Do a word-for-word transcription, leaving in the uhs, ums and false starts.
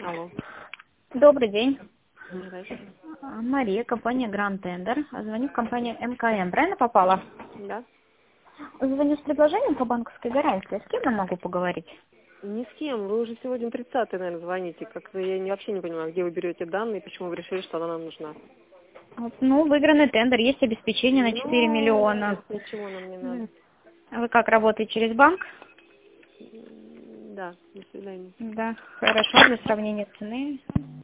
Алло. Добрый день. Здравствуйте. А, Мария, компания Grand Tender. Звоню в компанию эм ка эм. Правильно попала? Да? Звоню с предложением по банковской гарантии. С кем я могу поговорить? Ни с кем. Вы уже сегодня тридцатый, наверное, звоните. Как-то я не- вообще не понимаю, где вы берете данные, почему вы решили, что она нам нужна. Вот, ну, выигранный тендер, есть обеспечение на четыре Ну, миллиона. нет, ничего нам не надо. М. А вы как, работаете через банк? М, Да, до свидания. Да, хорошо, для сравнения цены.